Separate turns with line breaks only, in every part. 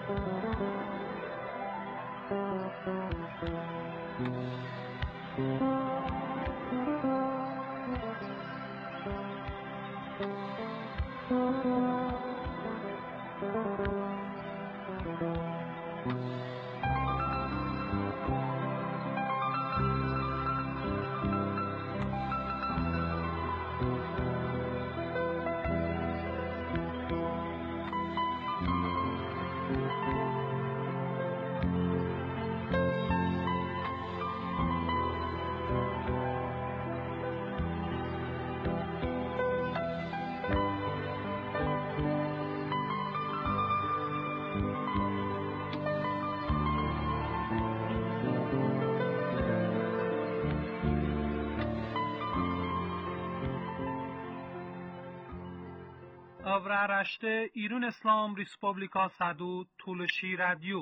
Avraaraşte İran İslam Respublika Sadu Tulshi Radio.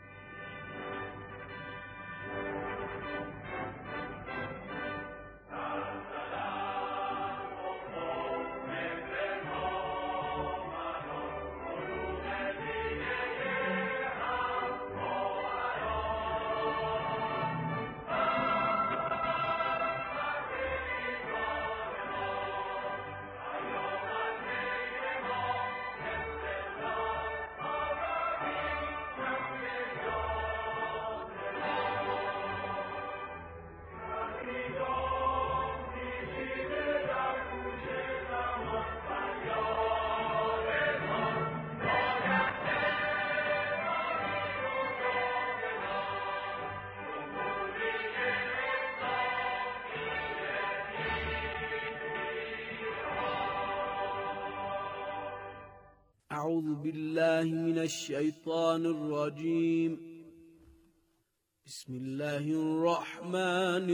أعوذ بالله من الشيطان الرجيم. بسم الله الرحمن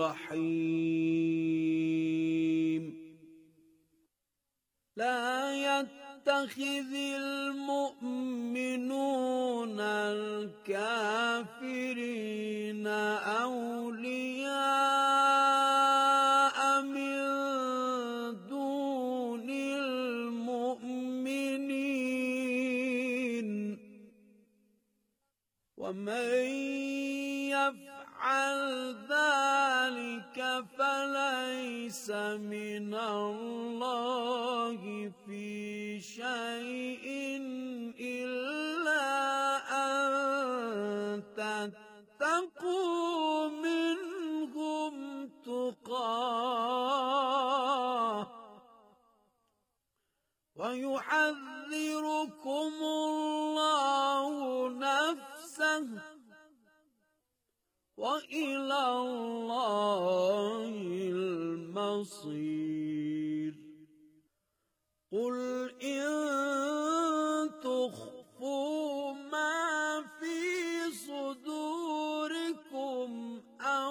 الرحيم. لا يتخذ المؤمنون الكافرين أولياء من دون المؤمنين ومن يفعل ذلك فليس من الله في شيء إلا أن تتقوا منهم تقاه ويحذركم الله نفسه وإلى الله المصير. قل إن تخفوا ما في صدوركم أو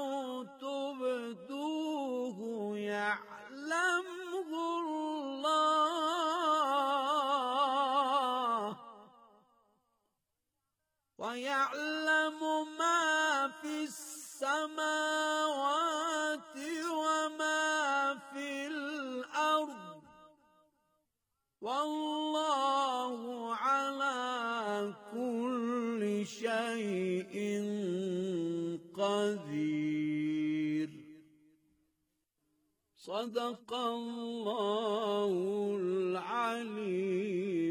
تبدوه يعلمه الله ويعلم ما في السماوات وما في الأرض والله على كل شيء قدير. صدق الله العلي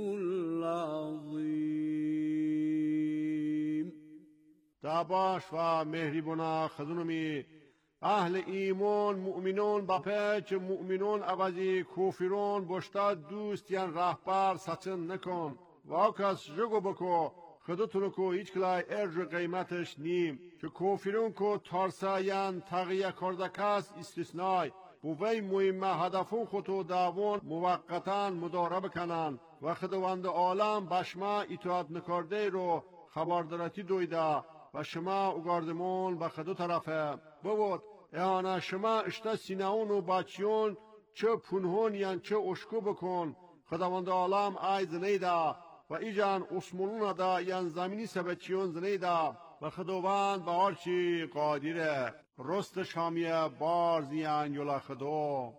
العظيم.
داباش و مهریبونا خزونمی اهل ایمان مؤمنون باپچ مؤمنون عوضی کوفرون بشتا دوستیان رهبر سچن نکن واکس جگو بکو خودتونو کو هیچ کلای ارج قیمتش نیم که کوفرون کو تارسایان تغییه کردکس استثنای بوی مهم هدفون خودو داوون موقتا مدارب کنن و خداوند عالم بشما اطاعت نکرده رو خبردارتی دویده و شما اوگاردمون به خدو طرفه بود احانا شما اشتا سیناون و باچیون چه پنهون یان چه اشکو بکن خداوند عالم آی زنیده و ایجان اسمولون دا یان زمینی سبتیون زنیده و خداوند به هرچی قادره رست شامیه بار زیان یولا خدو.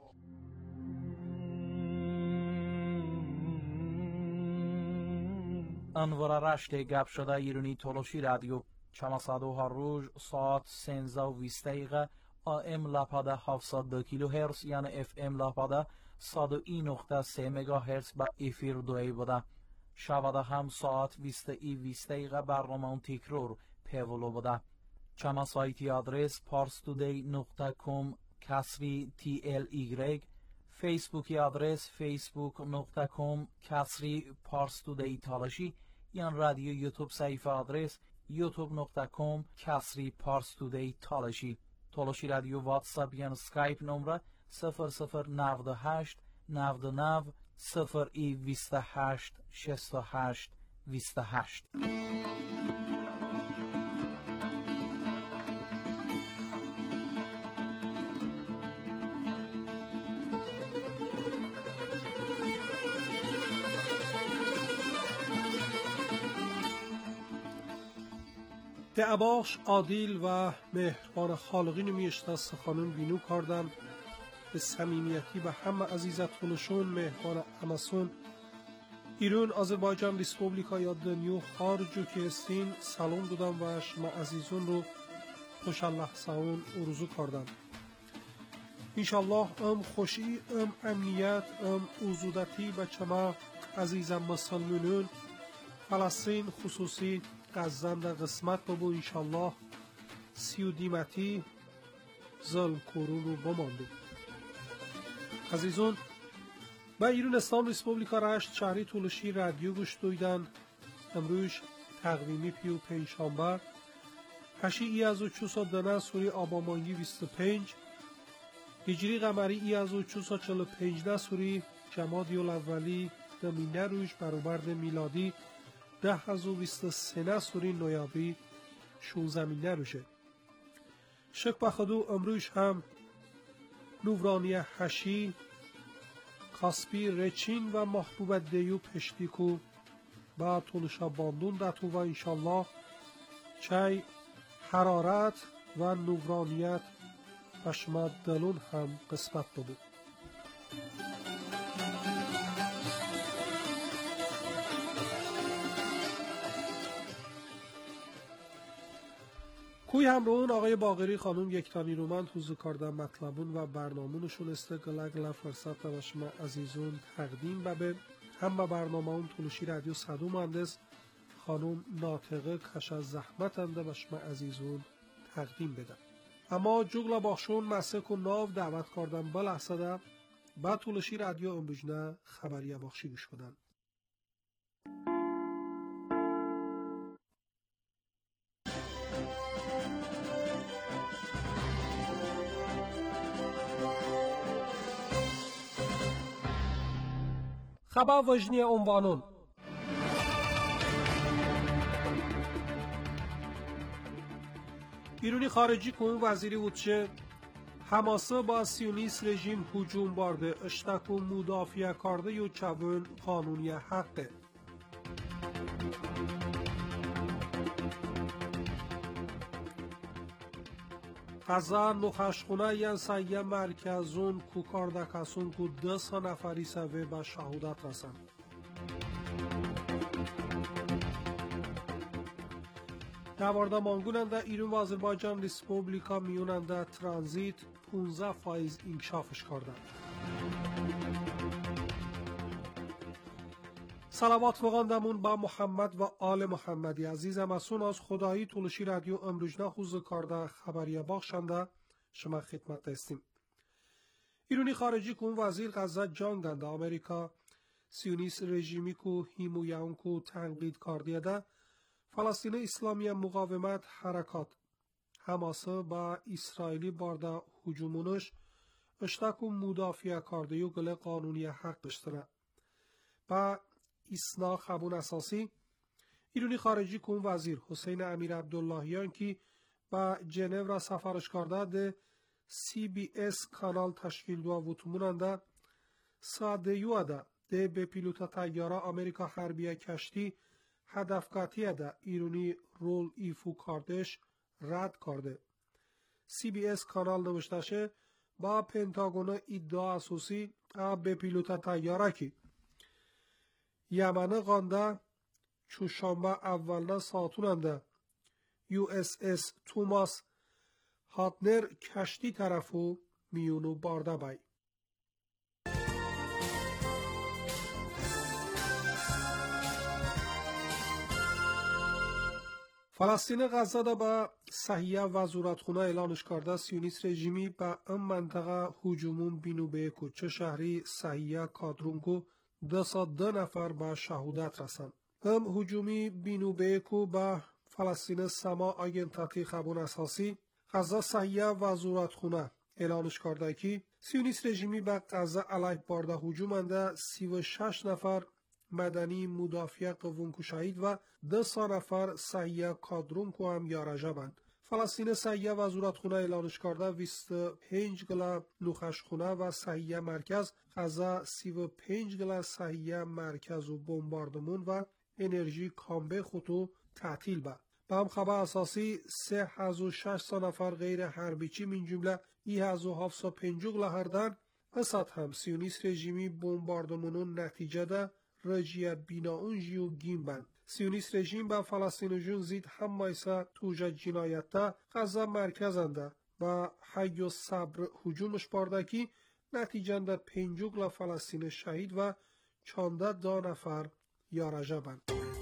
انوار رشت گپ شده ایرانی تولوشی رادیو چماسادو هر روز ساعت 13:20 دقیقه AM لاپاده 702 کیلو هرتز یعنی FM لاپاده 101.3 مگا هرتز با افیر دوی بوده. شباده هم ساعت 20:20 دقیقه برنامه تکرار پیولو بوده. چما سایتی آدرس parstoday.com کسری TLY، فیسبوکی آدرس facebook.com کسری parstoday تالشی، یا رادیو یوتیوب صفحه آدرس youtube.com کسری parstoday تالشی. تالشی رادیو واتساپ یا سکایپ نمره 0098 99 028 68 28.
دعباش عادل و مهربان خالقین میشناس خانم بینو کردن به صمیمیتی به همه عزیزتونشون مهربان اماسون ایران آذربایجان ریسپوبلیکا یا دنیو خارجو که استین سلام دادم و شما عزیزون رو خوش الله ساون ارزو کردن. انشالله خوشی امنیت اوزودتی به شما عزیزم مسلمانون فلسطین خصوصی غزه در قسمت بابو انشالله سی و دیمتی ظلم کورون رو بمانده. عزیزون با ایران اسلام ریسپوبلیکا رشت شهری تولشی رادیو گوش دویدن. امروز تقویمی پیو پنجشنبه هشی ای از 402 سوری آبامانگی 25 هجری قمری ای از 445 سوری جمادی الاولی دمینه روش برابر میلادی 1023 سوری نویابری 16 مینه روشه. شک بخدو امروز هم نورانی هشی کاسپی رچین و محبوب دیو پشتیکو با تونشا باندون داتو و انشالله چای حرارت و نورانیت و شما دلون هم قسمت بود. کوی همراهون آقای باقری خانم یکتانی رومند حضور کردن مطلبون و برنامونشون استقلال فرصت و شما عزیزون تقدیم به هم به برنامه اون تولوشی رادیو صدو مهندس خانم ناطقه کش از زحمت انده و شما عزیزون تقدیم بدن. اما جوگلا باخشون مسک و ناو دعوت کردن بلحظه ده با تولوشی رادیو امروجنه خبری باخشی گوش بدن. خبر وجنی عنوانون ایرانی خارجی کنون وزیری بودشه حماسه با سیونیست رژیم هجوم بارده اشتک و مدافع کرده یا چون قانونی حقه. غزه نخشخونه ین سایه مرکزون کو کاردکاسون کو 10 نفری سوه به شهادت رسند. نوارده مانگوننده ایران و آذربایجان ریسپوبلیکا میوننده ترانزیت 15% انکشافش کردند. صلوات بخواندمون با محمد و آل محمدی. عزیزم اسون از خدایی تولشی رادیو امروجنه حضور کرده خبریه بخشنده شما خدمت هستیم. ایرانی خارجی کن وزیر غزه جانگنده امریکا سیونیست رژیمی کو هیمویان کو تنقید کردیده فلسطین اسلامی مقاومت حرکات حماسه با اسرائیلی بارده هجومونش اشتک و مدافع کرده و گل قانونی حق داشته. با اسنا خبون اساسی ایرانی خارجی کن وزیر حسین امیر عبداللهیان که با جنیو را سفارش کرده ده CBS کانال تشکیل دو وطموننده ساده یوده ده به پیلوت تیاره امریکا حربیه کشتی هدفگاهی ده ایرانی رول ایفو کردش رد کرده. CBS کانال نوشتشه با پنتاگون ادعا اساسی به پیلوت تیاره که یمن قانده چوشانبه اولنا ساتوننده USS توماس هاتنر کشتی طرفو میونو بارده بای. فلسطین غزه دا به صحیح وزارتخونه اعلانش کرده سیونیست رژیمی به این منطقه هجومون بینو به کوچه شهری صحیح کادرونکو 202 نفر به شهادت رسند. هم هجومی بینو به کو به فلسطین سما آگنتاتی خبون اساسی غزه صحیح وزارتخونه اعلانش کرده که سیونیست رژیمی به غزه علیه بارده هجومنده 36 نفر مدنی مدافع قوونکو شهید و 200 نفر صحیح کادرونکو هم یارجبند. فلسطین صحیح وزارتخونه اعلانش کرده 25 گله نوخشخونه و صحیح مرکز غزه 35 گله صحیح مرکز و بمباردمون و انرژی کامبه خطو تعطیل به. به هم خبر اساسی 3600 نفر غیر حربیچی من جمله 1750 گله هردن اسد هم سیونیست رژیمی بمباردمونون نتیجه ده رجیه بیناون جیو گیم بند. سیونیست رژیم به فلسطین جون زید هم مایسا توجه جنایت ده غزه مرکزنده و حی و صبر هجومش باردکی نتیجه ده 50 گله فلسطین شهید و 14 نفر یارجه بند.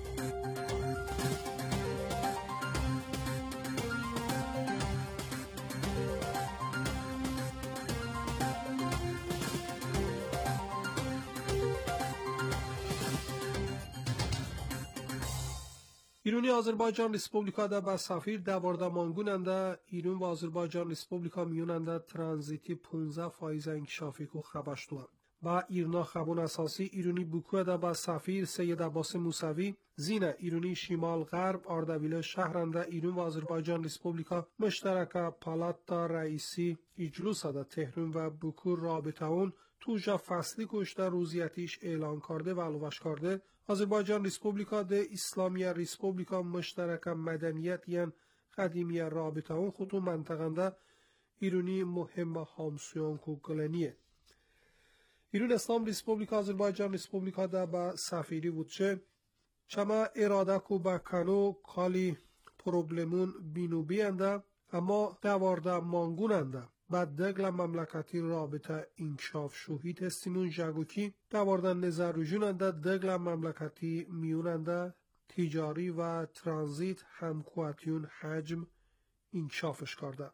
ایرانی آذربایجان ریسپوبلیکا دا با سفیر دوارده مانگوننده ایران و آذربایجان ریسپوبلیکا میوننده ترانزیتی 15 فایز انکشافی کو خبشتوان. با ایرنا خبون اساسی ایرانی بوکو دا با سفیر سید عباس موسوی زینه ایرانی شمال غرب اردبیل شهرنده ایران و آذربایجان ریسپوبلیکا مشترکه پالاتا رئیسی اجلوس دا تهران و بوکو رابطه اون توجه فصلی کشته روزیتیش اعلان کرده و علوش کرده آذربایجان ریسپوبلیکا ده اسلامی ریسپوبلیکا مشترک مدنیت یان قدیمی رابطه اون خطو منطقنده ایرانی مهم همسویان کو گلنیه. ایران اسلام ریسپوبلیکا آذربایجان ریسپوبلیکا ده با سفیری بودشه چما اراده کو با کنو کالی پروبلمون بینو بیانده اما دوارده مانگوننده بعد دگل مملکتی رابطه انکشاف شوهید هستیمون جگوکی دوارده نظر رجوننده دگل مملکتی میوننده تجاری و ترانزیت همکواتیون حجم انکشافش کرده.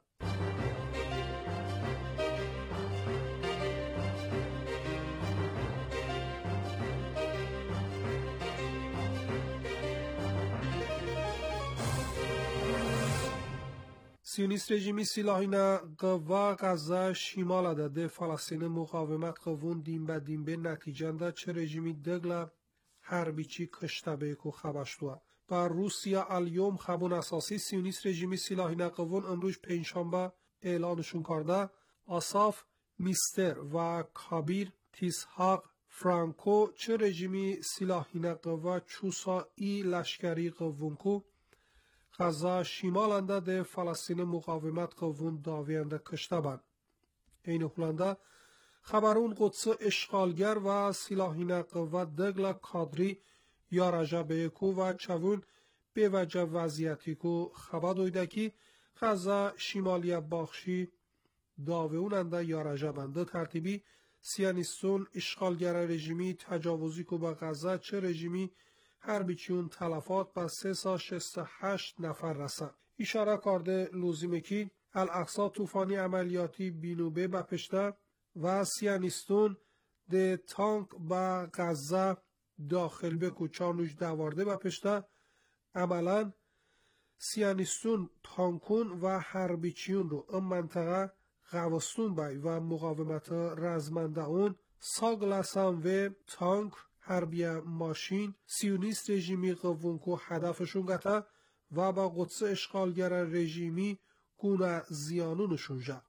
سیونیست رژیمی سلاحینا قوا غزه شمال ده فلسطین مقاومت قوون دیم به نتیجه ده چه رژیمی دگل حربیچی کشتبه کو خبشتوه. با روسیا الیوم خبون اساسی سیونیست رژیمی سلاحینا قوون امروز پنجشنبه اعلانشون کرده آصاف میستر و کابیر تیسحاق فرانکو چه رژیمی سلاحینا قوا چوسا ای لشکری قوون کو غزه شمالنده ده فلسطین مقاومت قوون داوینده کشته بند. این هلنده خبرون قدس اشغالگر و سلاحین قوه دگل کادری یا رجبه کو و چوون به وجه وضعیتی کو خبر دویده که غزه شمالی باخشی داوینده یا رجبنده ترتیبی سیانیستون اشغالگر رژیمی تجاوزی کو به غزه چه رژیمی حربیچیون تلفات با 368 نفر رسند. اشاره کرده لزومه که الاقصی طوفانی عملیاتی بینوبه بپشته و سیانیستون ده تانک با غزه داخل به کوچانوش دوارده بپشته عملا سیانیستون تانکون و حربیچیون رو این منطقه غوستون بای و مقاومت رزمنده اون ساگلسان و تانک حربیه ماشین سیونیست رژیمی قوون کو هدفشون گته و با قدس اشغالگر رژیمی گونه زیانونشون جا.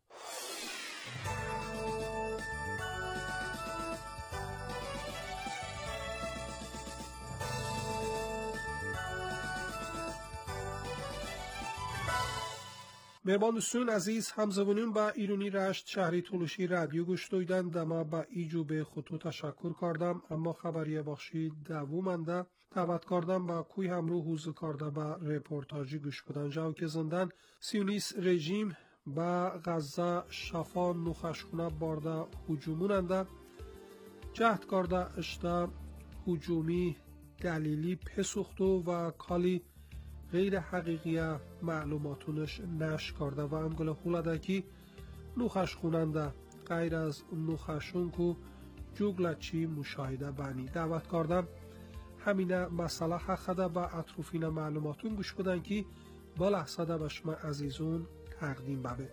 مهمان دوستان عزیز همزبانون با ایرانی رشت شهری تولوشی رادیو گوش دویدن دما با ایجو به خطو تشکر کردم اما خبری بخشی دوومنده دعوت کردم با کوی همرو حوز کرده با رپورتاجی گوش بدن. جاو که زندن سیونیست رژیم با غزه شفا نخشخونه بارده هجوموننده جهد کرده اشته هجومی دلیلی پسوختو و کالی غیر حقیقی معلوماتونش نش کرده و امگل خولده که نوخش خوننده غیر از نوخشون که جوگلچی مشاهده بانی. دعوت کردم همینه مسئله حقده با اطروفین معلوماتون گوش بدن که با لحظه ده به شما عزیزون تقدیم ببه.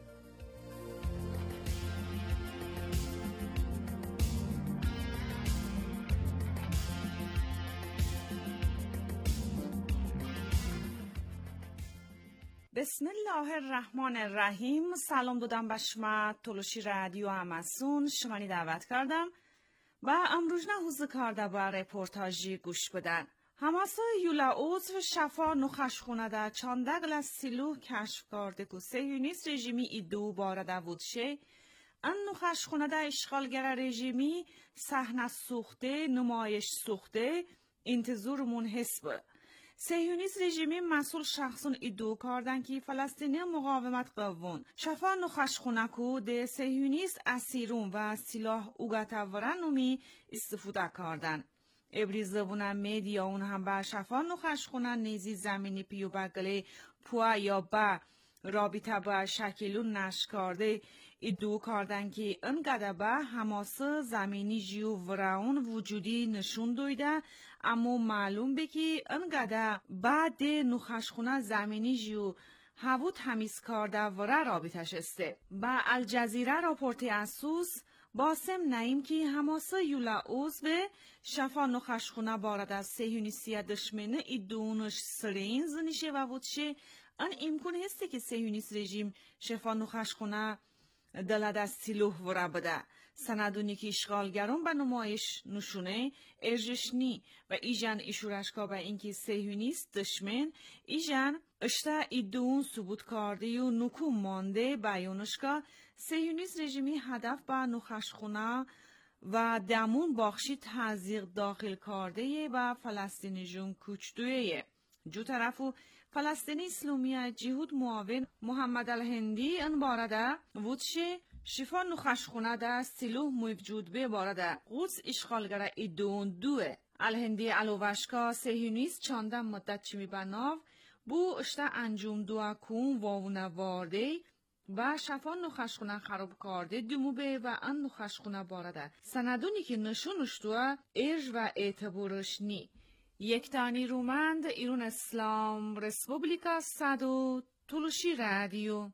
بسم الله الرحمن الرحیم. سلام دادم به شما تلوشی رادیو اماسون شمانی دعوت کردم و امروز حوز کرده با رپورتاجی گوش بدن. حماس یولا عضو شفا نخشخونه ده چاندگل از سیلوح کشف کرده که صهیونیست رژیمی ایدو بارده بودشه ان نخشخونه ده اشغالگر رژیمی صحنه سوخته نمایش سوخته انتظورمون حسبه. صهیونیست رژیمی مسئول شخصون ایدو کردن که فلسطینی مقاومت قوون شفا نخشخونه کو ده صهیونیست اسیرون و سلاح اوگتورن نمی استفاده کردن. ابریز زبونه میدیا اون هم با شفا نخشخونه نیزی زمینی پیو بگله پوا یا با رابطه با شکلون نش کرده ایدو کردن که انقدر با حماس زمینی جیو وراون وجودی نشون دویده اما معلوم به که انقدر بعد نخشخونه زمینی جیو هاو تمیز کرده ورا رابطش استه. با الجزیره راپورتی اسوس باسم نعیم که حماس یولا عضو شفا نخشخونه بارد از صهیونیستی دشمنه ایدونش سرین زنیشه و بودشه ان امکان هسته که صهیونیست رژیم شفا نخشخونه دلد از سیلوح ورا بده. سندونی که اشغالگران به نمایش نشونه ارجشنی و ایجان ایشورشکا به اینکه صهیونیست دشمن ایجان اشتا ایدون ثبوت کرده و نکو مانده بیانشکا صهیونیست رژیمی هدف به نخشخونه و دمون باخشی تزریق داخل کرده و فلسطینی جون کوچدویه. جو طرفو فلسطینی اسلامی جهود معاون محمد الهندی ان بارده وودشه شفا نخشخونه ده سیلوح موجود به بارده قدس اشغالگر ایدون دوه. الهندی علوشکا صهیونیست چانده مدت چمی بناو بو اشته انجام دو کون واونه وارده و شفا نخشخونه خراب کرده دومو به و ان نخشخونه بارده سندونی که نشونش دوه ارج و اعتبارش نی. یک تانی رومند ایران اسلام رسپوبلیکا صدو تلوشی رادیو.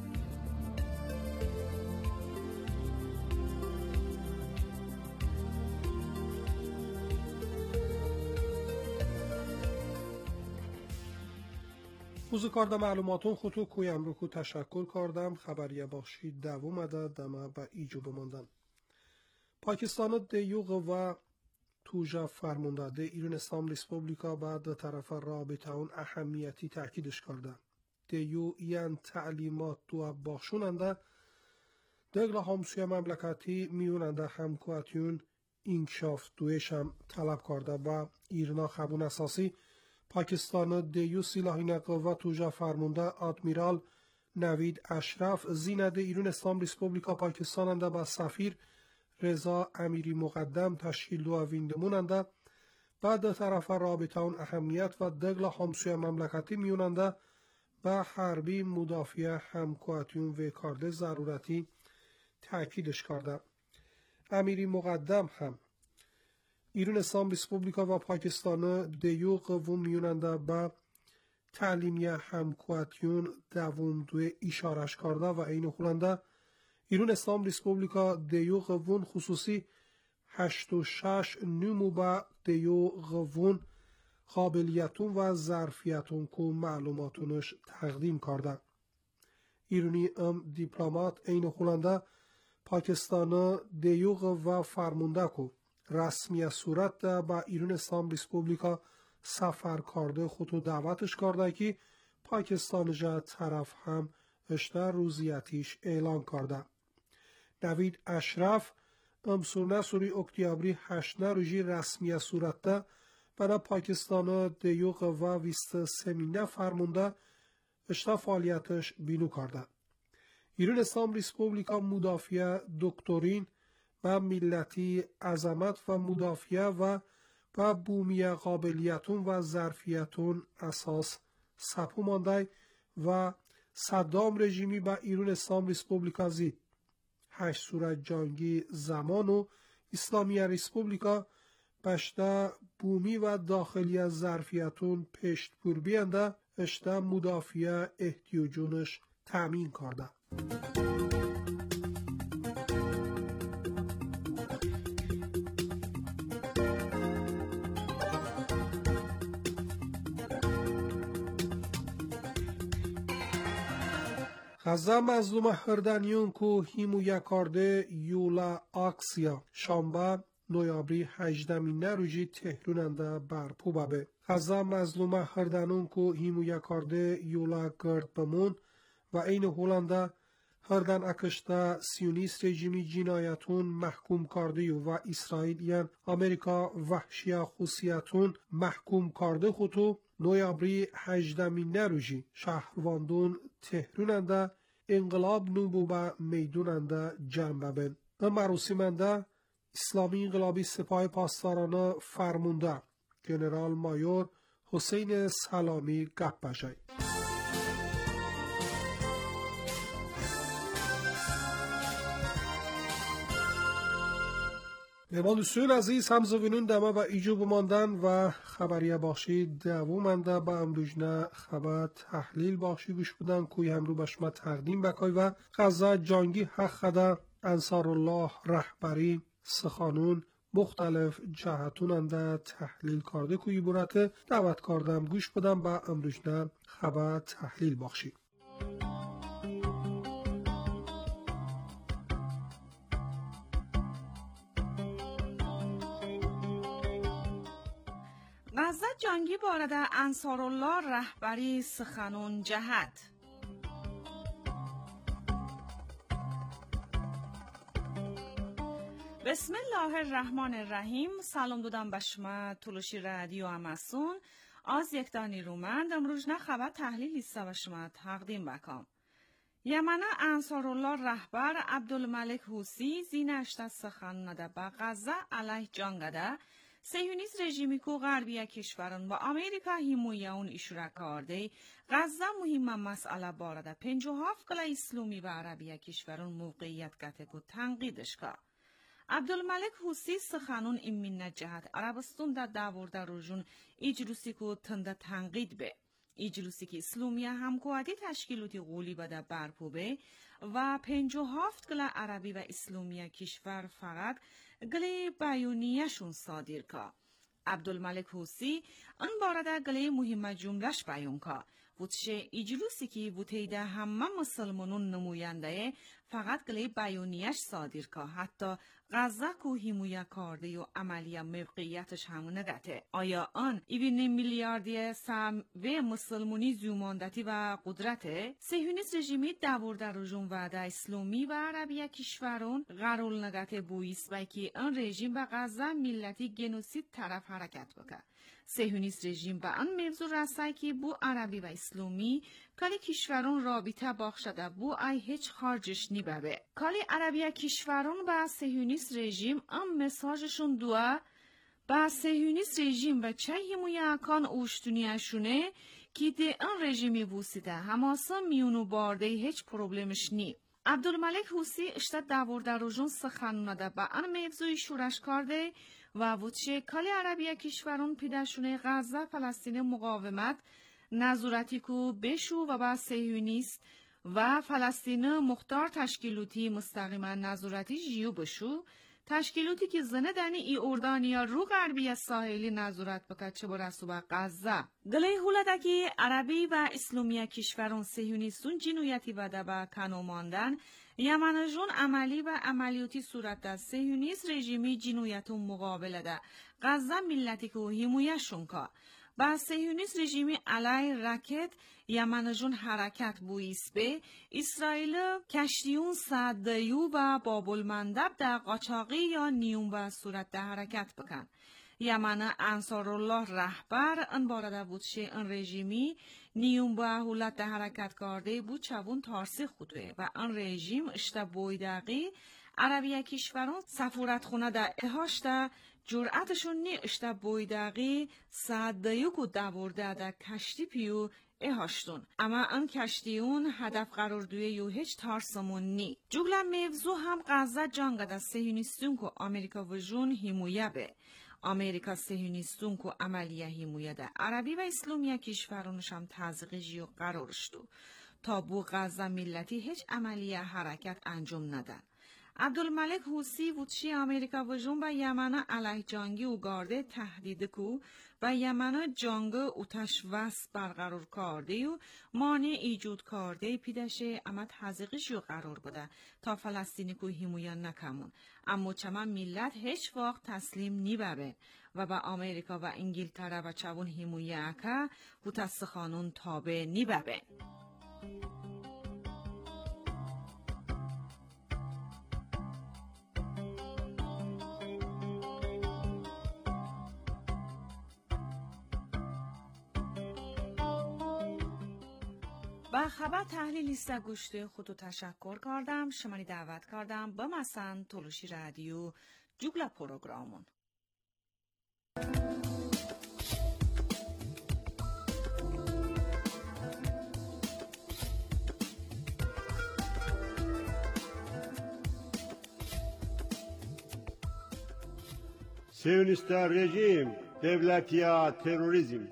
حوز کرده معلوماتون خودتو کویم رو که تشکر کردم. خبریه بخشی دوم عدد دمه به ایجو بماندن. پاکستان دیوغ و توجه فرمانده ایران اسلام ریسپوبلیکا بعد طرف رابطه اون اهمیتی تاکیدش کرده. دیو این تعلیمات دو بخشوننده دگل همسوی مملکتی میوننده همکواتیون اینکشاف دویش هم طلب کرده و ایرنا خبون اساسی پاکستان دیو سلاحین قوه توجه فرمانده آدمیرال نوید اشرف زینده ایران اسلام ریسپوبلیکا پاکستاننده با سفیر رضا امیری مقدم تشکیل دو ویندموننده بعد طرف رابطه اون اهمیت و دگل همسوی مملکتی میوننده به حربی مدافع همکواتیون و کارده ضرورتی تأکیدش کرده. امیری مقدم هم ایران اسلام ریسپوبلیکا و پاکستان دیو قوم میوننده به تعلیمی همکواتیون دوم دوی اشارش کرده و این خوننده ایران اسلام ریسپوبلیکا دیو قوون خصوصی 86 نمو با دیو قوون قابلیتون و ظرفیتون که معلوماتونش تقدیم کرده. ایرانی دیپلمات این خوننده پاکستان دیو و فرمونده که رسمی صورت ده با ایران اسلام ریسپوبلیکا سفر کرده خودتو دعوتش کرده که پاکستان جا طرف هم اشتر روزیتیش اعلان کرده. نوید اشرف امسونه سوری اکتیابری 8 روزی رسمی صورت ده bana Pakistan'a deyuq va vist semine farmunda اشتا فعالیتش بینو کرده. ایران اسلام ریسپوبلیکا مدافع دکترین و ملتی عظمت و مدافع و بومی قابلیتون و ظرفیتون اساس سپو مانده و صدام رژیمی با ایران اسلام ریسپوبلیکا زید. 8 صورت جنگی زمان و اسلامی ریسپوبلیکا پشت بومی و داخلی از ظرفیتون پشت بور بیانده اشته مدافع احتیاجونش تأمین کرده. غزه مظلوم هردنیون کو هیمویا کرده یولا آکسیا شنبه نویابری 18 روزی تهراننده برپو بابه. غزه مظلوم هردنون کو هیمویا کرده یولا گرد بمون و این هولنده هردن اکشته سیونیست رژیمی جنایتون محکوم کرده و اسرائیل یان امریکا وحشی خوصیتون محکوم کرده خودو نویابری 18 روزی شهرواندون تهراننده انقلاب نوبوبه میدوننده جنبه بن. مراسمنده اسلامی انقلابی سپاه پاسداران فرمانده جنرال مایور حسین سلامی گپشای. مهمان دوستان عزیز همزوینون دمه و ایجو بماندن و خبریه باشی دوومنده با امروجنه خبر تحلیل باشی گوش بودن کوی همرو بشما تقدیم بکای و غزه جنگی حق خدا انصار الله رهبری سخانون مختلف جهتوننده تحلیل کرده کوی برات دعوت کردم گوش بدم با امروجنه خبر تحلیل باشی.
غزه جنگی وارد انصارالله رهبری سخنون جهت. بسم الله الرحمن الرحیم. سلام دادم به شما تلوشی رادیو اماسون از یک دانی رومند امروز نه خبر تحلیل لیسته و شما تقدیم بکم. یمنه انصارالله رهبر عبدالملک حوثی زینشت سخن نده به غزه علیه جنگده صهیونیست رژیمی کو غربی کشوران با امریکا حمایه اون اشاره کرده غزه مهم مسئله بارده 57 کل اسلامی و عربی کشوران موقعیت گته کو تنقیدش که عبدالملک حوثی سخنون این جهت عربستان در داورده روزون اجلوسی کو تنده تنقید به اجلوسی که اسلامی همکاری تشکیلاتی قولی بده برپو به و 57 کل عربی و اسلامی کشور فقط گلی بیانیه‌شون صادر که عبدالملک حوثی ان بارده گلی مهم جملهش بیان که وچه اجلوسی که وتیده همه مسلمانون نماینده فقط گلی بیانیه‌اش صادر که حتی غزه کو حمایه کرده و عملی موقعیتش همونه گته. آیا آن 20 میلیاردی سم و مسلمانی زیوماندتی و قدرت صهیونیست رژیمی داورده روزون وعده اسلامی و عربی کشورون قرار نگته بویست و که آن رژیم به غزه ملتی گنوسید طرف حرکت بکه. صهیونیست رژیم به آن موضوع رسای که بو عربی و اسلامی کالی کشورون رابطه باخشده بو ای هیچ خارجش نیبه. کالی عربی کشورون با صهیونیست رژیم ام مساجشون دوه با صهیونیست رژیم و چه حمایه اکان اوشتونیشونه که ده آن رژیمی بوسیده هماسا میونو بارده هیچ پروبلمش نی. عبدالملک حوثی اشتاد داورده روزون سخنونده با آن موضوعی شورش کرده و وچه کالی عربی کشورون پیداشونه غزه فلسطین مقاومت نظارتی کو بشو و با صهیونیست و فلسطین مختار تشکیلاتی مستقیما نظارتی جیو بشو تشکیلاتی که زنه دنی ای اردانیا رو غربی ساحلی نظارت بکد چه برسو به غزه گله هولدکی عربی و اسلامی کشورون صهیونیستون جنایتی بده به کنو ماندن یمنجون عملی و عملیاتی صورت ده صهیونیست رژیمی جنایتون مقابله ده غزه ملتی که حمایه‌شون که با صهیونیست رژیمی علی راکت یمنجون حرکت بویست به اسرائیل کشتیون سعدیو و بابل مندب در قاچاقی یا نیوم و صورت ده حرکت بکن. یمن انصارالله رهبر ان بارده بود شه ان رژیمی نیوم با حولت ده حرکت کرده بود چوون تارسی خوده و ان رژیم اشته بویدقی عربیه کشوران سفورت خونه ده اهاشته جرعتشون نی اشته بویدقی ساعت دیوکو دبورده ده کشتی پیو اهاشتون اما ان کشتیون هدف قرار دوی یو هیچ تارسمون نی جگل موضوع هم غزه جانگه ده سهیونیستون که امریکا و جون هیمویه به امریکا سهیونیستون که عملیه هیمویه ده عربی و اسلامیه کشورانش هم تزقی جیو قرار شدو تا بو غزه ملتی هیچ عملیه حرکت انجام ندن عبدالملک حوسی وچی امریکا و جون با یمن علیه جانگی و گارده تهدید کو و یمن جانگ و تشویس برقرار کرده و مانع ایجاد کرده پیدشه اما تحقیقش رو قرار بوده تا فلسطینی کو هیمویان نکمون اما چما ملت هیچ وقت تسلیم نیبه و با امریکا و انگلتره و چون هیمویه که و تسخانون تابع نیبه با خبر تحلیل لیست گوشت خودو تشکر کردم شمانی دعوت کردم با مثلا تلوشی رادیو جوگلا پروگرامون
Siyonist rejim, devlet ya terörizm.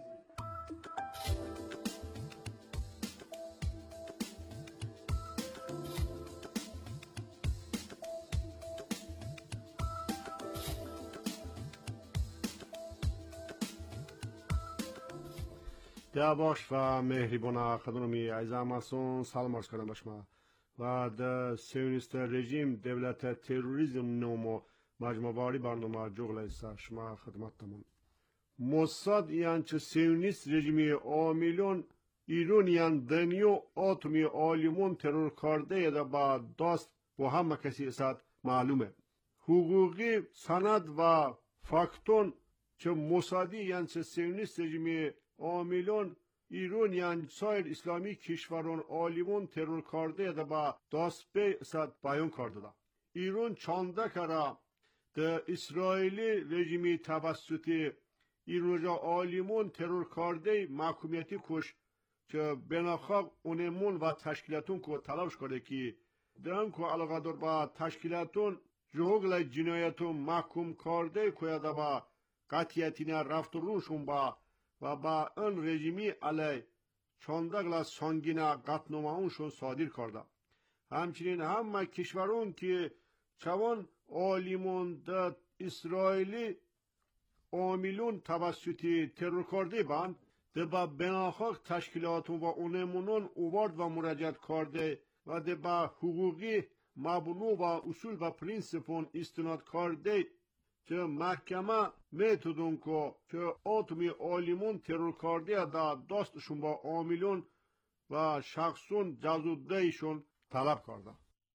باش و مهربان خدمتی عزیزان سلام عرض کردم به شما و در سیونیست رژیم دولت تروریسم نومو مجموعی برنامه جغل است شما خدمتتون موساد یعنی چه سیونیست رژیمی آمیلون ایران یعنی دنیا آتومی آلیمون ترور کرده ده با دست و همه کسی است معلومه حقوقی سند و فاکتون چه موسادی یعنی چه سیونیست رژیمی آمیلون ایران یعنی سایر اسلامی کشوران آلیمون ترور کرده ده با دست به است بیان کرده ده ایران چانده کرده ده اسرائیلی رژیمی توسط ایران آلیمون ترور کرده محکومیتی کش که بناخاق اونمون و تشکیلاتون که تلاش کرده که دارن که علاقه دار با تشکیلاتون جهوگل جنایتون محکوم کرده که ده با قطعیتین رفت روشون با و با این رژیمی علی چاندگل سانگین قطعنامه‌شون صادر کرده همچنین همه کشورون که چوان آلیمون در اسرائیلی آمیلون توسط ترور کرده بند ده با بناخاق تشکیلاتون و اونمونون اوارد و مراجعت کرده و ده با حقوقی مبنو و اصول و پرینسپون استناد کرده که محکمه میتودون که آتومی آلیمون ترور کرده دا داستشون با آمیلون و شخصون جزودهشون طلب کرده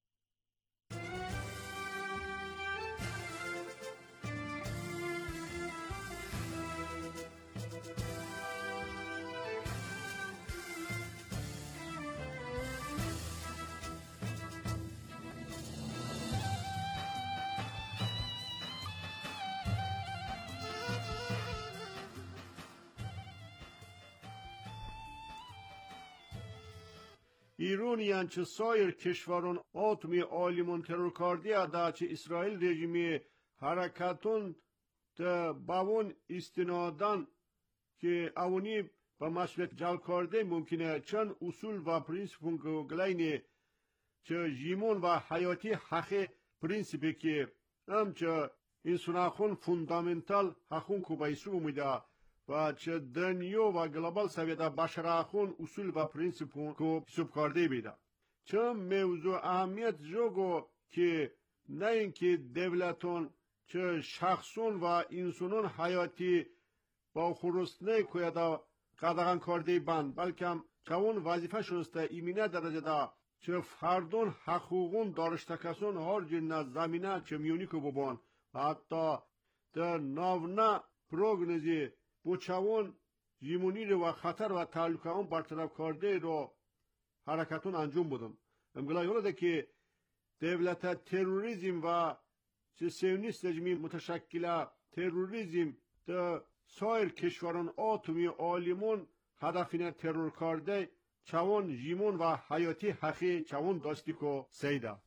ایران یعنی چه سایر کشوران آتومی آلیمون ترور کرده دا چه اسرائیل رژیمی حرکتون ده باون استنادان که اونی با مسئولیت جل کرده ممکنه چند اصول و پرینسپون گلینه چه جیمون و حیاتی حقی پرینسپی که هم چه انسان حقون فوندامنتال حقون که بایسو میده و چه دنیا و گلوبال سویده بشر حقون اصول و پرینسپون که حساب کرده بیده چه موضوع اهمیت جوگو که نه اینکه دولتون چه شخصون و انسانون حیاتی با خرسنه که دا قدغن کرده بند بلکه چون وظیفه شسته ایمینه درجه دا چه فردون حقوقون دارشته کسون هر جن زمینه چه میونی که ببان و حتی در ناونه پروگنوزی بچوان جیمونی رو و خطر و تعلقه هم برطرف کرده رو حرکتون انجام بدم. امگلا یوله که devlete terrorizm ve siyonist rejimi müteşekkile terrorizm de sair keşvarın atumi alimun hedefine terör karde çavun jimun ve hayati haki çavun dastiko seyda.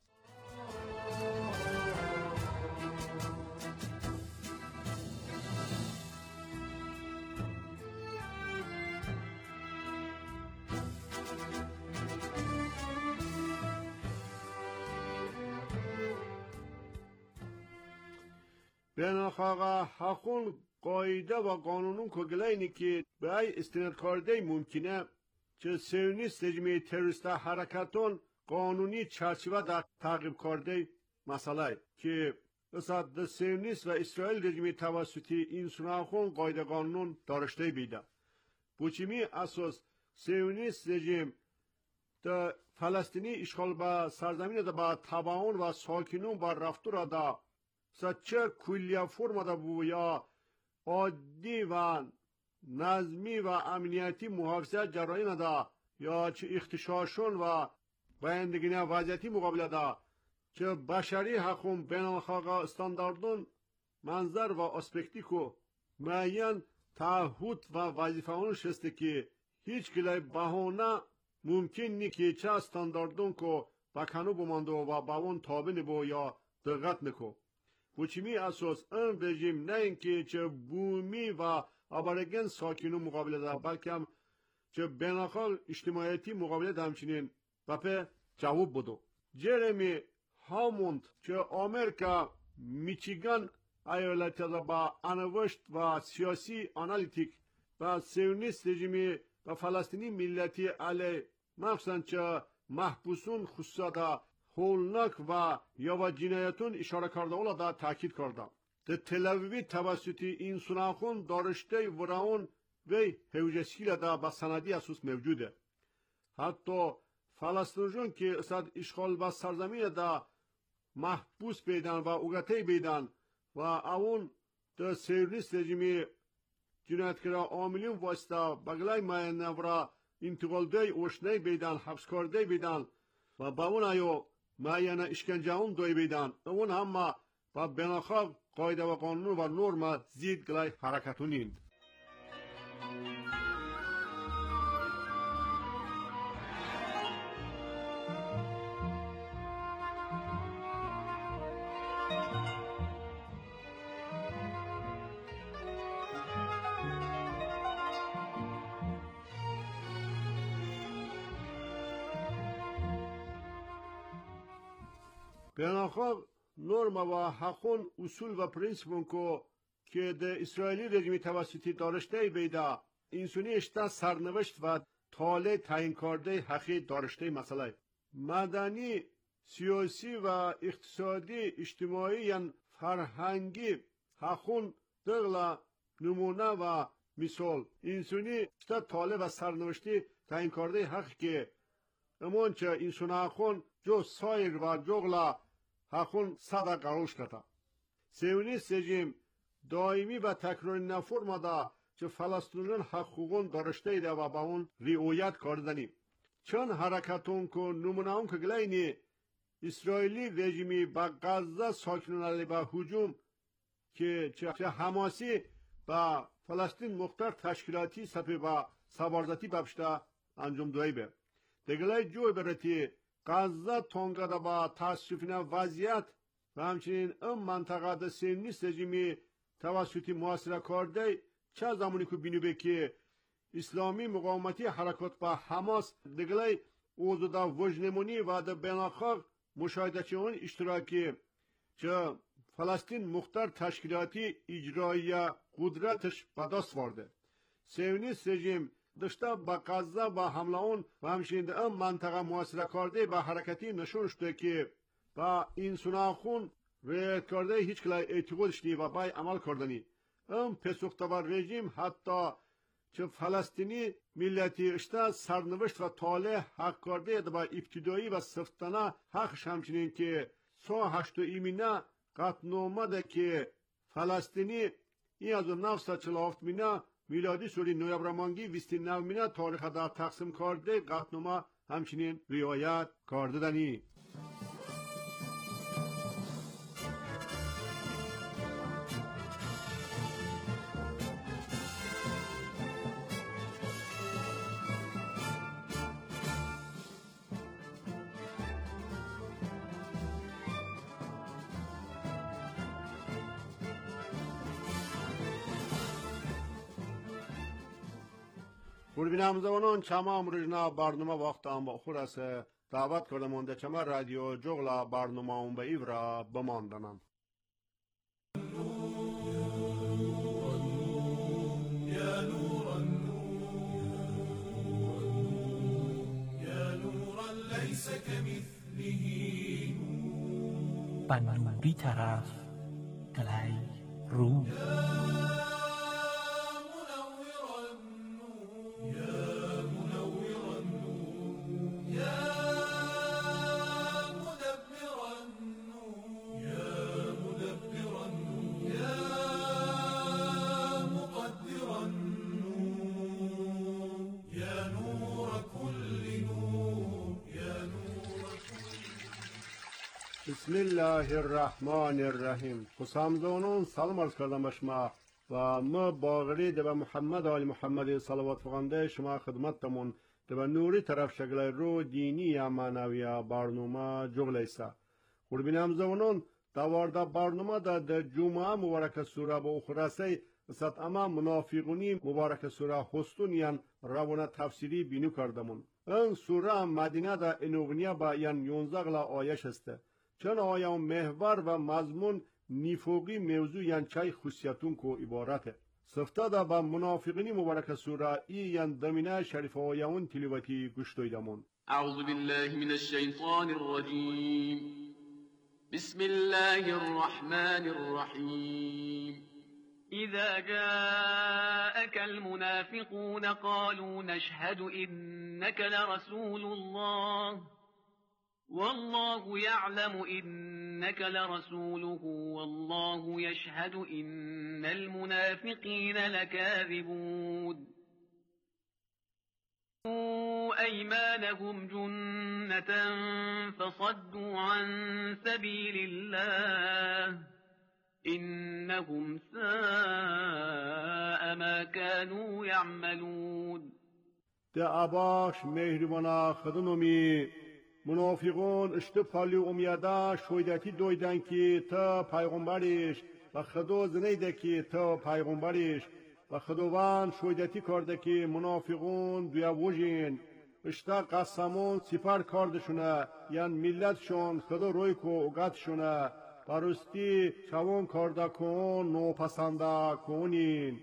بناخاقا حقون قاعده و قانونون کگلینی که به ای استناد کرده ممکنه چه سیونیست رژیم تروریست حرکتون قانونی چرچیوه در تعقیب کرده مسئله که اصلا سیونیست و اسرائیل رژیم توسطی این سناخون قاعده قانون دارشته بیده. بوچیمی اساس سیونیست رژیم در فلسطینی اشغال به سرزمین دا با تباون و ساکنون با رفتور دا چه کلیه فرم دا بو یا عادی و نظمی و امنیتی محافظت جرایم دا یا چه اختشاشون و بیندگینه وضعیتی مقابله دا چه بشری حقوم بینالخاقا استانداردون منظر و اسپکتی کو معین تعهد و وظیفه اون شسته که هیچ گلای بهانه ممکن نی که چه استانداردون کو بکنو بمانده و با اون تابع نبو یا دقت نکو. بوچیمی اساس این رژیم نه اینکه چه بومی و ابرگن ساکنون مقابله ده بلکه هم چه بینالخال اجتماعیتی مقابله ده همچنین بپه جواب بدو. جرمی هاموند چه آمریکا میچیگان ایالتی ده با انوشت و سیاسی آنالیتیک و سیونیست رژیمی و فلسطینی ملتی علی مخصوصا چه محبوسون خصوصا هولناک و یا و جنایتون اشاره کرده اولا دا تاکید کرده. ده تلویوی توسطی این سناخون دارشته وراون و هوجسیل دا با سندی اساس موجوده. حتی فلسطینیون که اصلا اشغال با سرزمین دا محبوس بیدن و اوگته بیدن و اون ده سیونیست رژیمی جنایتکار عاملین واسطه بغلای معینه ورا انتقال دی اوشنه بیدن حبس کرده بیدن و با اون ایو معینه اشکنجه اون دوی بیدن اون همه با بناخواه قاعده و قانون و نرم زید گلای حرکتونین. بناخواه نرم و حقون اصول و پرینسپون که ده اسرائیلی رژیمی توسطی دارشته بیده انسانی اشتا سرنوشت و تاله تعیین کرده حقی دارشته مسئله مدنی سیاسی و اقتصادی اجتماعی یا فرهنگی حقون دغلا نمونه و مثال انسانی اشتا تاله و سرنوشتی تعیین کرده حق که امون چه انسان حقون جو سایر و جغلا حقون صدا قروش کتا. سیونیست رژیم دائمی و تکرار نفرما دا چه فلسطینیان حقوقون دارشته ده و با اون رعایت کردنی. چون حرکتون که نمونه اون که گلینی اسرائیلی رژیمی با غزه ساکنان علی با هجوم که چه حماسی با فلسطین مختار تشکیلاتی سپی با سوارزتی ببشته انجام دوی به. دگلای جوی برتی غزه تونگادا با تاسفینه وضعیت و همچنین این منطقه ده سیونیست رژیمی توسطی محاصره کرده چه زمانی که بینو که اسلامی مقاومتی حرکات با حماس دگلای اوضو دا وجنمونی و ده بیناخاق مشاهده چه اون اشتراکی چه فلسطین مختار تشکیلاتی اجرایی قدرتش به دست ورده. سیونیست رژیم داشته با غزه و حمله اون و همچنین در این منطقه محاصره کرده با حرکتی نشون شده که با این سناخون رعایت کرده هیچ کلای اعتقادش نی و بای عمل کردنی. این پسوختوار رژیم حتی چه فلسطینی ملتی اشته سرنوشت و طالع حق کرده با ابتدایی و سفتانه حقش همچنین که 108 ایمینه قطعنامه ده که فلسطینی این از 947 مینا میلادی سوری نویبرمانگی 29 مینا تاریخ در تقسیم کرده قطنما همچنین rivoyat کردنی. بوربینم زمانان چما امروزنا برنامه وقت هم با خور است دعوت کرده مونده چما رادیو جغلا برنامه اون به ایورا بماندنم.
بنو بی طرف قلعی رو
بسم الله الرحمن الرحیم. خسامزانون سلام عرض کردم به شما و ما باقری به محمد آل محمد صلوات فغانده شما خدمتتمون به نوری طرف شکل رو دینی یا معنوی برنامه جغل است. قربینم زانون دوارده برنامه در جمعه مبارک سوره با اخرسه ست اما منافقونی مبارک سوره هستون روان تفسیری بینو کردمون. این سوره مدینه در انوغنیه با 11 آیش است. چون آیا محور و مضمون نیفوقی موضوع چای خصوصیتون کو عبارته. سفته دا با منافقینی مبارک سوره ای دمینه شریف آیون تلیواتی گوش دویدمون.
اعوذ بالله من الشیطان الرجیم. بسم الله الرحمن الرحیم. إذا جاءك المنافقون قالوا نشهد إنك لرسول الله والله يعلم إنك لرسوله والله يشهد إن المنافقين لكاذبون أيمانهم جنة فصدوا عن سبيل الله إنهم ساء ما كانوا يعملون.
دعباش مهربانا خدنومی منافقون اشتفالی امیده شویدتی دویدن که تا پیغمبرش و خدا زنیده که تا پیغمبرش و خداوند شویدتی کرده که منافقون دویا وجین اشتا قسمون سپر کردشونه یعنی ملتشون خدا روی که اگتشونه برستی چوان کرده کن نوپسنده کنین.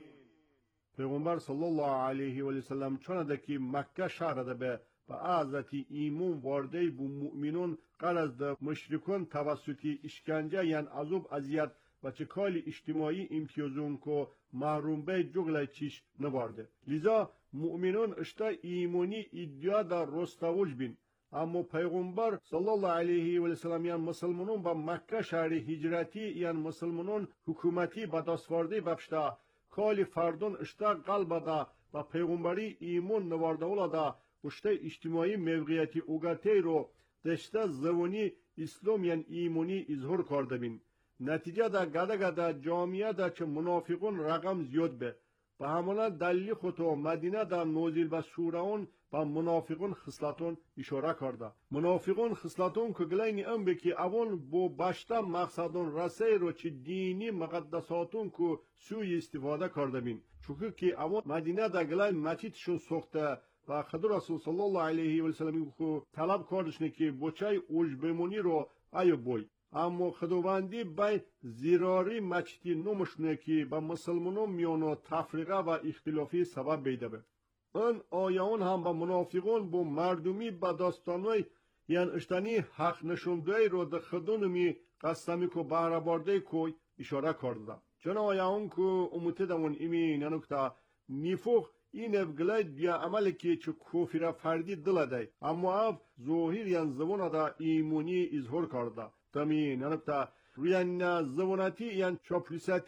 پیغمبر صلی الله علیه و سلم چونه که مکه شهر ده به عزتی ایمون وارده بو مؤمنون قرض ده مشرکون توسطی اشکنجه یعنی عذاب اذیت و چکال اجتماعی امتیازون که محروم به جغل چیش نبارده. لذا مؤمنون اشتا ایمونی ادعا در رستاوج بین. اما پیغمبر صلی الله علیه و سلم یعنی مسلمانون با مکه شهر هجرتی یعنی مسلمانون حکومتی با دستوارده بپشتا کال فردون اشتا قلب ده و پیغمبری ایمون نوارده ولاده اشتا اجتماعی موقعیتی اوگته رو دشتا زوانی اسلام یعنی ایمونی اظهار کرده بین. نتیجه دا گده جامعه دا چه منافقون رقم زیاد به به همانه دلیل خودو مدینه دا نوزیل و سورهون با منافقون خصلتون اشاره کرده. منافقون خصلتون که گلین ام بکی اون بو باشتا مقصدون رسه رو چه دینی مقدساتون که سوی استفاده کرده بین. چون که اون مدینه دا گلین مسجدشون ساخته و خدا رسول صلی الله علیه و سلم خو طلب کردشنه که بچای اوج بمونی رو ایو بوی. اما خداوندی بای زیراری مچتی نمشنه که با مسلمانون میانو تفریقه و اختلافی سبب بیده به. این آیان هم با منافقون با مردمی با داستانوی یعنی اشتانی حق نشونده رو در خدونمی قسمی که بهره بارده که اشاره کرده. چون آیان که اموته دمون ایمی ننکتا نیفوخ این افگلای بیا عملی که چه کفر فردی دلده اما اف ظاهر یعنی زبان دا ایمونی اظهار کرده. تمی ننکتا روی زبانتی یعنی چاپلیساتی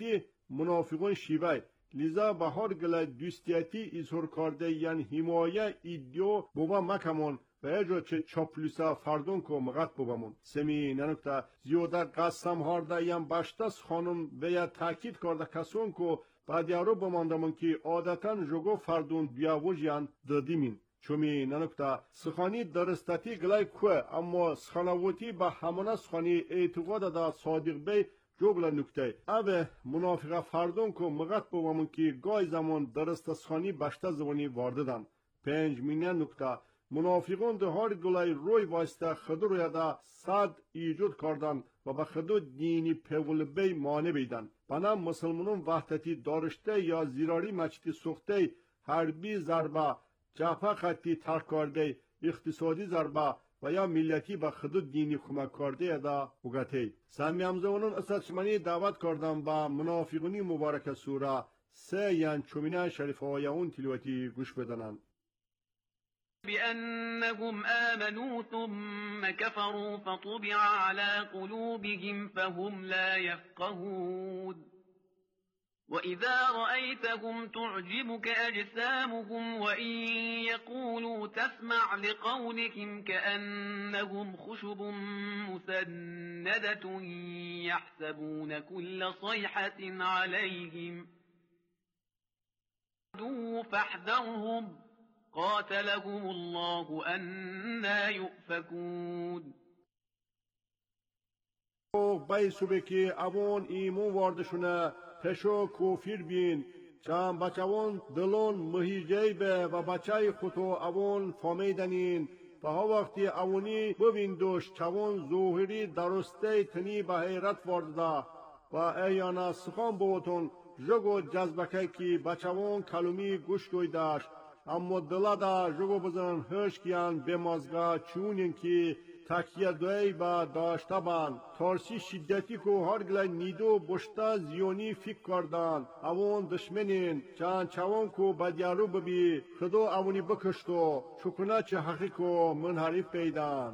منافقون شیوه لیزا بهار گله دوستیتی اظهار کرده یعنی حمایه ایدیو بوبا مکمون و اجا چه چاپلوسا فردون کو مغت بوبامون سمی ننکتا زیاده قسم هارده یم باشتاس خانم و یا تاکید کرده کسون کو بعد یارو بماندمون که عادتا جگو فردون بیاوجیان دادیمین چومی ننکتا سخانی درستتی گلای کوه اما سخانووتی با همونه سخانی اعتقاد دا صادق بی جوگل نکته اوه منافقه فردون کو مغت بوامون که گای زمان درست سخانی باشتا زبانی وارددن 5 نکته منافقون ده هر گلای روی واسطه خود روی دا صد ایجاد کردن و به خود دینی پولبی مانع بیدن بنا مسلمانون وحدتی دارشته یا زیراری مچتی سخته حربی ضربه جبهه خطی ترک کرده اقتصادی ضربه و یا ملتی به خود دینی کمک کرده دا وگته سمی همزمانون اسد شمانی دعوت کردم با منافقونی مبارک سوره 3 یان چومینه شریف آیون تلوتی گوش بدنن
بأنهم آمنوا ثم كفروا فطبع على قلوبهم فهم لا يفقهون وإذا رأيتهم تعجبك أجسامهم وإن يقولوا تسمع لقولهم كأنهم خشب مسندة يحسبون كل صيحة عليهم فاحذرهم قاتلهم الله أنا يؤفكون
بای سوبکی اوون ایمون واردشونه پشو کوفیر بین چند بچهون دلون مهیجه به و بچه خودو اوون فامیدنین و ها وقتی اوونی ببیندوش چون ظاهری درسته تنی به حیرت وارده و ایانا سخان بوتون جگو جذبکه کی بچهون کلومی گوش گویداش اما دلادا جگو بزن هشکیان به مازگا چونین کی تکیه دوی با داشته بان تارسی شدتی که هرگله نیدو بشتا زیونی فکر کردن اوون دشمنین چند چوان که بدیارو ببی خدو اوونی بکشتو چکونه چه حقیقو منحرف پیدان